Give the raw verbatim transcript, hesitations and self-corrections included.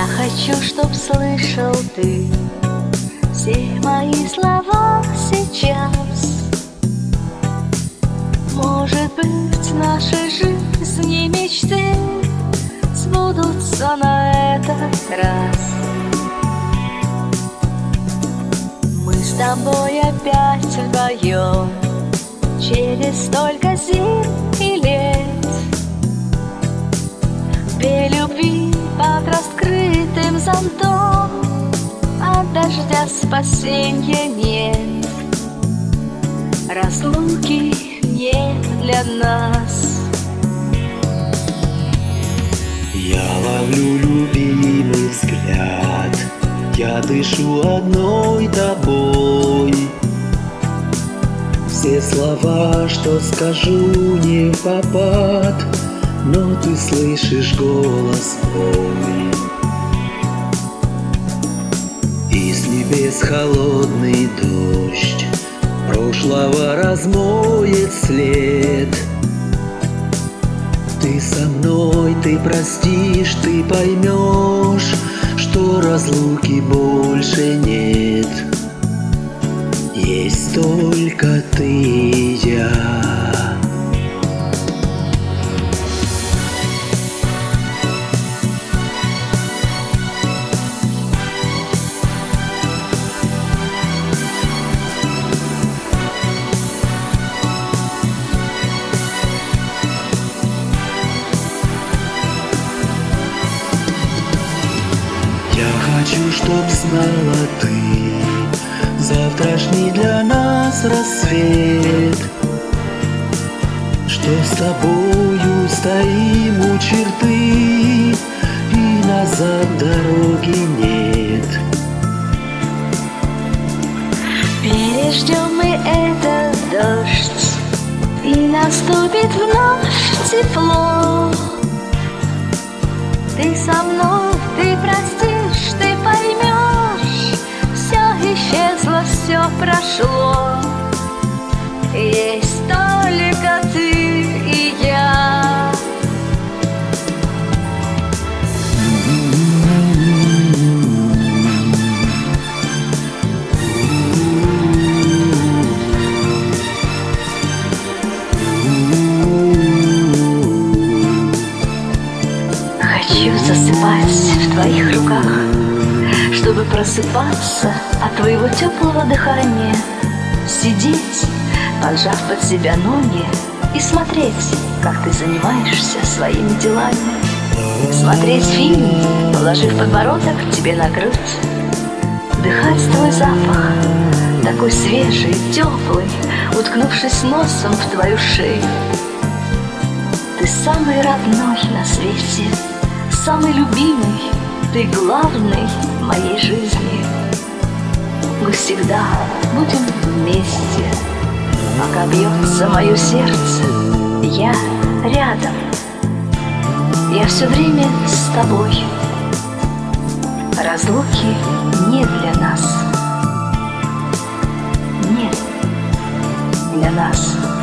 Я хочу, чтоб слышал ты все мои слова сейчас. Может быть, наши жизни мечты сбудутся на этот раз. Мы с тобой опять вдвоем через столько зим и лет. Две любви под раскрытым зонтом, от дождя спасенья нет. Разлуки нет для нас. Я ловлю любимый взгляд, я дышу одной тобой. Все слова, что скажу, не в попад, но ты слышишь голос мой. Из небес холодный дождь прошлого размоет след. Ты со мной, ты простишь, ты поймешь, что разлуки больше нет. Есть только ты и я. Я хочу, чтоб знала ты завтрашний для нас рассвет, что с тобою стоим у черты и назад дороги нет. Переждем мы этот дождь, и наступит вновь тепло. Ты со мной, ты простишь, ты поймешь, все исчезло, все прошло. Есть только ты и я. Хочу засыпать в твоих руках, чтобы просыпаться от твоего теплого дыхания, сидеть, поджав под себя ноги, и смотреть, как ты занимаешься своими делами. Смотреть фильм, положив подбородок тебе на грудь, вдыхать твой запах, такой свежий, теплый, уткнувшись носом в твою шею. Ты самый родной на свете, самый любимый, ты главный в моей жизни. Мы всегда будем вместе, пока бьется мое сердце, я рядом. Я все время с тобой. Разлуки не для нас. Нет для нас.